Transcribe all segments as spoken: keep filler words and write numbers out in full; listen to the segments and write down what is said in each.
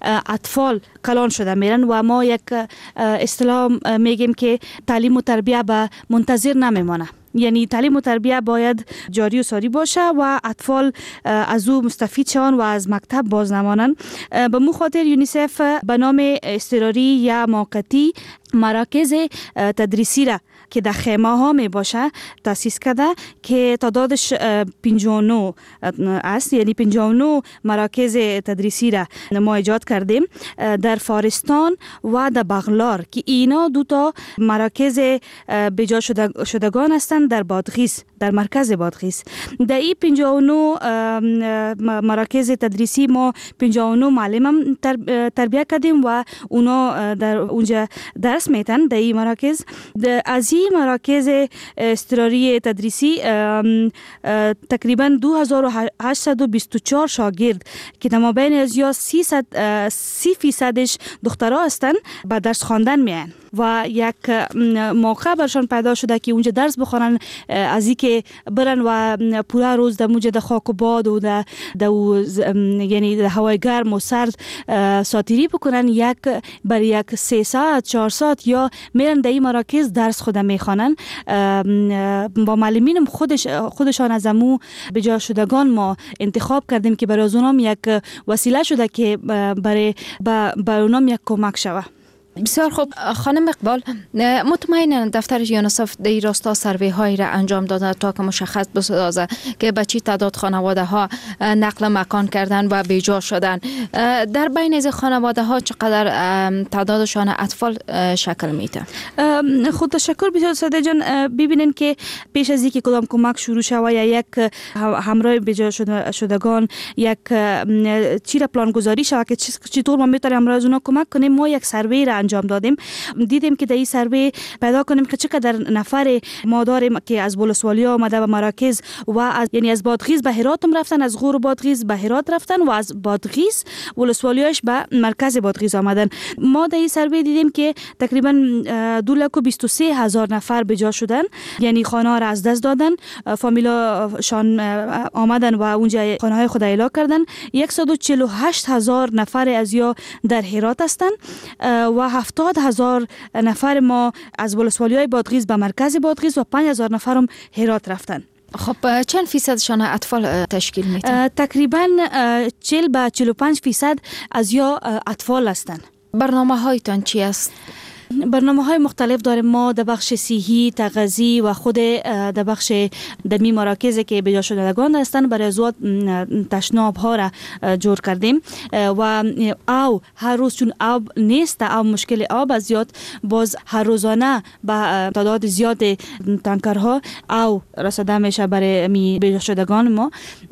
اطفال کلان شده میرن و ما یک اصطلاح میگیم که تعلیم و تربیه به منتظر نمیمانه. یعنی تعلیم و تربیه باید جاری و ساری باشه و اطفال از او مستفید شوند و از مکتب باز نمانند. به مو خاطر یونیسف به نام اضطراری یا موقتی مراکز تدریسی را که در خیمه ها می باشه تاسیس کرده که تعدادش پنجاه و نه است. یعنی پنجاه و نه مراکز تدریسی را ما ایجاد کردیم در فارستان و در بغلار که اینا دو تا مراکز بجا شدگان هستند در بادغیس، در مرکز بادغیس. در این پنجاه و نه مراکز تدریسی ما پنجاه و نه معلم تربیه کردیم و اونا در اونجا درس میتن. در این مراکز از این مراکز اضطراری تدریسی تقریبا دو هزار و هشتصد و بیست و چهار شاگرد که در مابین از یا سی فیصدش دخترها هستند به درس خواندن میان و یک موقع برشان پیدا شده که اونجا درس بخونن، از این که برن و پورا روز در موجه در خاک و باد و در یعنی در هوای گرم و سرد ساتیری بکنن، یک بر یک سه ساعت چهار ساعت یا میرن در این مراکز درس خود میخوانن. با معلمینم خودش خودشان از امو بجا شدگان ما انتخاب کردیم که برای از اونام یک وسیله شده که برای برای اونام یک کمک شوه. بسیار خوب خانم اقبال، مطمئنا دفتر یونیسف در راستا سروی هایی را انجام داده تا که مشخص بسازه که به چی تعداد خانواده ها نقل مکان کردن و بیجا شدن. در بین از خانواده ها چقدر تعدادشان اطفال شکل میده؟ خود تشکر بسیار ساده جان. ببینین که پیش از اینکه کدام کمک شروع شود یا یک همراه بیجا شدگان یک چی را پلان گذاری شود که چطور ما میتونیم همراه از اونا کمک کنیم، ما یک سروی را انجام دادیم. دیدیم که در این سروی پیدا کنیم که چقدر نفر ما داریم که از ولسوالی آمده و مراکز و از یعنی از بادغیس به هرات رفتن، از غور بادغیس به هرات رفتن و از بادغیس ولسوالیاش به مرکز بادغیس آمدن. ما در این سروی دیدیم که تقریبا دو لک و بیست و سه هزار نفر به جا شدن، یعنی خانه ها را از دست دادن، فامیلا شان آمدن و اونجا خانه های خود اعلا کردن. صد و چهل و هشت هزار نفر از یا در هرات هستند و هفتاد هزار نفر ما از ولسوالی‌های بادغیس به مرکز بادغیس و پنج هزار نفرم هرات رفتن. خب چند فیصدشان اطفال تشکیل میده؟ تقریبا چهل به چهل و پنج فیصد از یا اطفال هستند. برنامه هایتان چی است؟ برنامه های مختلف داریم. ما در بخش صحی، تغذیه و خود در بخش دمی مراکزی که بجا شدگان هستند برای زود تشناب ها را جور کردیم و آب هر روز چون آب نیست، آب مشکل آب از زیاد باز هر روزانه به تعداد زیاد تانکرها آب رسیده میشه برای می بجا شدگان ما.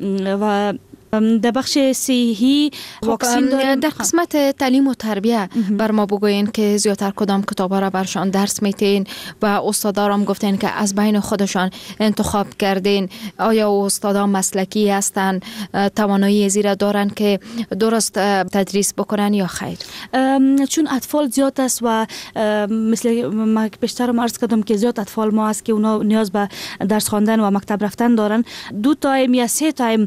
و در بخش صحی واکسین داریم. در قسمت تعلیم و تربیه بر ما بگوین که زیادتر کدام کتابا را برشان درس میتین و استادارم گفتین که از بین خودشان انتخاب کردین. آیا استادا مسلکی هستن، توانایی زیرا دارن که درست تدریس بکنن یا خیر؟ چون اطفال زیاد است و مثل ما بیشتر عرض کردم که زیاد اطفال ما است که اونا نیاز به درس خواندن و مکتب رفتن دارن. دو تایم یا سه تایم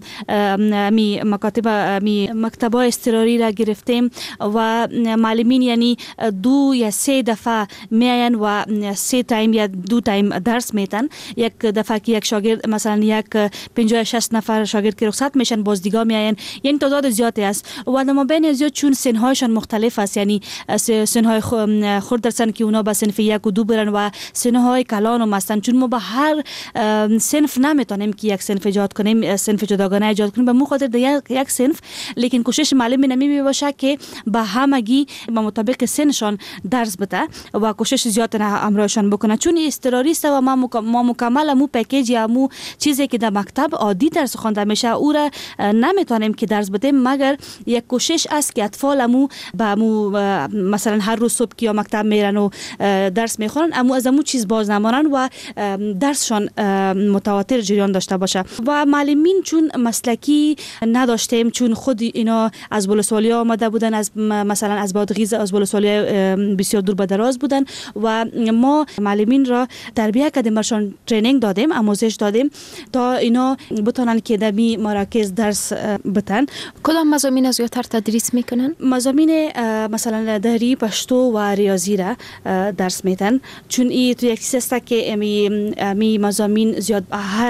می مکاتب می مکتبای اضطراری را گرفتیم و معلمین یعنی دو یا سه دفعه میاین و سه تایم یا دو تایم درس میتن. یک دفعه که یک شاگرد مثلا یک پنجاه شصت نفر شاگرد که رخصت میشن باز دیگه میاین، یعنی تعداد زیادی است و در مابین زیاد چون سنهایشان مختلف است، یعنی سنهای خرد درسن که اونا به صنف یک و دو برن و سنهای کلان هم هستن. چون ما به هر صنف نمیتونیم که یک صنف ایجاد کنیم، صنف جداگانه ایجاد کنیم به مو خاطر در یک صنف، لیکن کوشش معلم نمی باشه که به همگی به مطابق سنشان درس بده و کوشش زیاد همراهشان بکنه. چون اضطراری است و ما ما مکمل مو پکیج یا مو چیزی که در مکتب عادی درس خوانده میشه او را نمیتونیم که درس بدیم، مگر یک کوشش است که اطفال مو با مو مثلا هر روز صبح که مکتب میرن و درس میخونن امو از امو چیز باز نمانن و درسشان متواتر جریان داشته باشه. و معلمین چون مسلکی نداشتیم، چون خود اینا از ولسوالی آمده بودن، از مثلا از بادغیس، از ولسوالی بسیار دور به دراز بودن و ما معلمین را تربیت کردیم، برشان ترینینگ دادیم، آموزش دادیم تا اینا بتونن که در می مراکز درس بتن. کدام مضامین از زیادتر تدریس میکنن؟ مضامین مثلا دری، پشتو و ریاضی را درس میدن، چون این تو یک چیز است که می می مضامین زیاد هر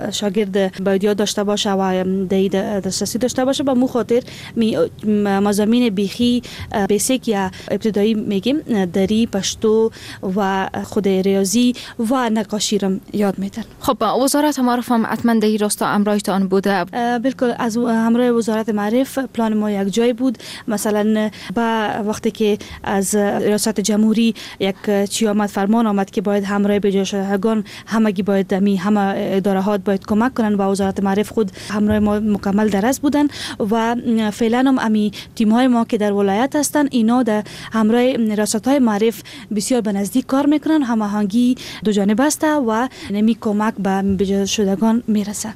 شاگرد باید یاد داشته باشه و دید دسترسی داشته باشه. به مو خاطر می مضامین بیخی بیسیک یا ابتدایی میگیم دری، پشتو و خود ریاضی و نقاشی را یاد میدن. خب وزارت معارف هم حتما در این راستا همراهتان بوده؟ بالکل، از همراه وزارت معارف پلان ما یک جای بود. مثلا با وقتی که از ریاست جمهوری یک چی آمد، فرمان آمد که باید همراه بجا شدگان همگی باید می همه اداره ها باید کمک کنن و وزارت معارف خود همراه ما مکمل درس بودن و فعلا هم امی تیم های ما که در ولایت هستن اینا در همراه ریاست های معارف بسیار به نزدیک کار میکنن، هماهنگی دو جانبه است و نمی کمک به بجا شدگان میرسه.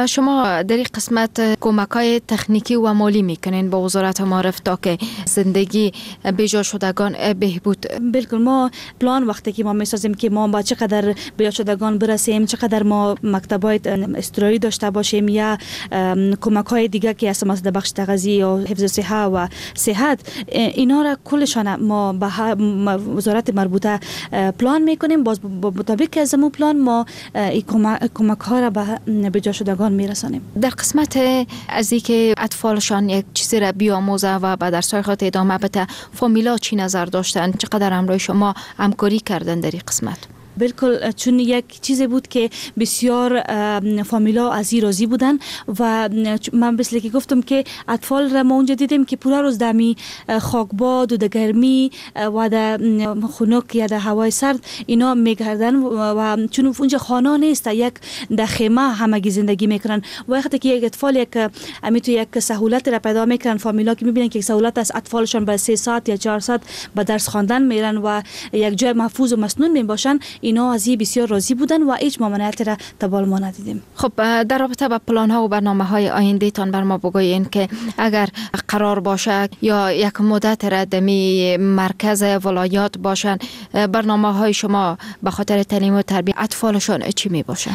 شما در این قسمت کمک‌های تکنیکی و مالی میکنین با وزارت معارف تا که زندگی بجا شدگان بهبود؟ بالکل، ما پلان وقتی که ما میسازیم که ما با چقدر بجا شدگان برسیم، چقدر ما مکتبای استرایی داشته باشیم یا کمک‌های دیگه که از مثلا بخش تغذیه و حفظ صحه و صحت، اینا را کلشان ما با وزارت مربوطه پلان میکنیم. باز مطابق از مو پلان ما این کمک‌ها را به بجا شدگان میرسانیم. در قسمت از اینکه اطفالشان یک چیزی را بیاموزه و به درس‌های خود ادامه بده، فامیلا چی نظر داشتن؟ چقدر همراه شما همکاری کردن در این قسمت؟ بالکل، چون یک چیزی بود که بسیار فامیلا از این راضی بودن و من مثل که گفتم که اطفال را ما اونجا دیدیم که پورا روز دمی خاکباد و در گرمی و در خنک یا در هوای سرد اینا میگردن و چون اونجا خانه نیست، یک در خیمه همگی زندگی میکنن و وقتی که یک اطفال یک امی تو یک سهولت را پیدا میکنن، فامیلا که میبینن که یک سهولت از اطفالشان به سه ساعت یا چهار ساعت به درس خواندن میرن و یک جای محفوظ و مسنون میباشن، اینا از این بسیار راضی بودن و هیچ ممانعتی را تبال ما ندیدیم. خب در رابطه با پلان ها و برنامه های آینده تان بر ما بگوین که اگر قرار باشه یا یک مدت را دمی مرکز ولایات باشن، برنامه های شما به خاطر تعلیم و تربیت اطفالشان چی می باشه؟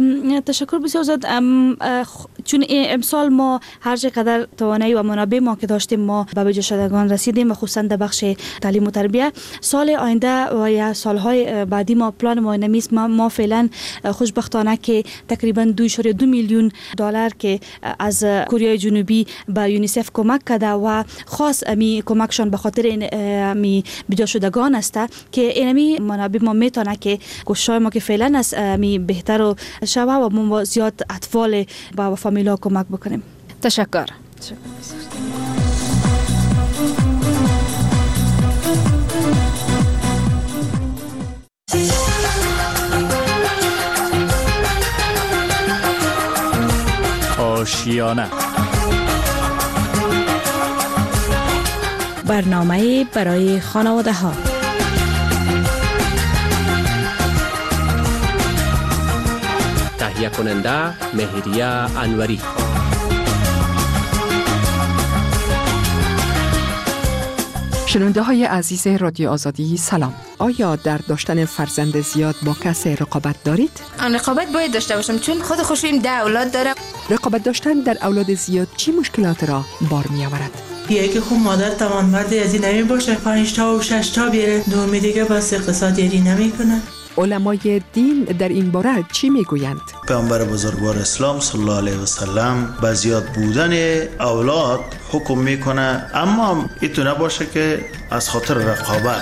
تشکر بسیار زیاد. چون امسال ما هر چقدر توانایی و منابع ما که داشتیم ما به بجا شدگان رسیدیم و خصوصا در بخش تعلیم و تربیت. سال آینده و یا سالهای بعدی ما پلان ما نمیست. ما, ما فعلا خوشبختانه که تقریبا دو اشاره دو میلیون دلار که از کره جنوبی به یونیسف کمک کرده و خاص امی کمکشان به خاطر این امی بجا شدگان است که اینمی منابع ما میتونه که کوشش ما که فعلا است امی بهتر و شوه و ما زیاد اطفال با فامیلا کمک بکنیم. تشکر. آشیانه، برنامه برای خانواده ها. تهیه کننده مهریه انوری. شنونده های عزیز رادیو آزادی سلام. آیا در داشتن فرزند زیاد با کسی رقابت دارید؟ رقابت باید داشته باشم چون خود خوشیم ده اولاد داره. رقابت داشتن در اولاد زیاد چی مشکلات را بار می آورد؟ یکی خوب مادر توانمندی از این نمی باشه، پنج تا و شش تا بیاره، دومی دیگه بس اقتصادی نمی کنن. علمای دین در این باره چی میگویند؟ پیامبر بزرگوار اسلام صلی الله علیه و سلم به زیاد بودن اولاد حکم میکنه، اما ایتو نباشه که از خاطر رقابت.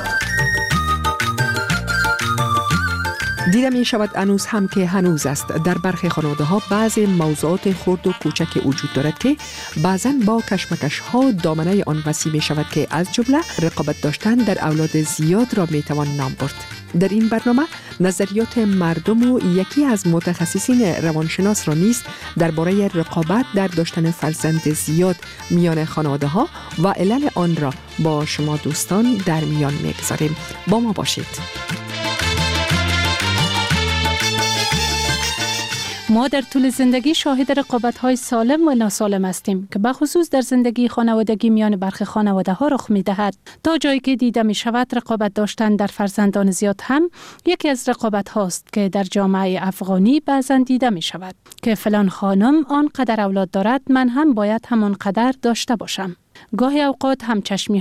دیده می شود هنوز هم که هنوز است در برخی خانواده ها بعضی موضوعات خرد و کوچک وجود دارد که بعضا با کشمکش ها دامنه آن وسیع می شود که از جمله رقابت داشتن در اولاد زیاد را می توان نام برد. در این برنامه نظریات مردم و یکی از متخصصین روانشناس را نیز درباره رقابت در داشتن فرزند زیاد میان خانواده ها و علل آن را با شما دوستان در میان میگذاریم. با ما باشید. ما در طول زندگی شاهد رقابت‌های سالم و ناسالم هستیم که بخصوص در زندگی خانوادگی میان برخی خانواده‌ها رخ می‌دهد. تا جایی که دیده می‌شود رقابت داشتن در فرزندان زیاد هم یکی از رقابت‌هاست که در جامعه افغانی بعضاً دیده می‌شود که فلان خانم آنقدر اولاد دارد، من هم باید همان قدر داشته باشم. گاهی اوقات همچشمی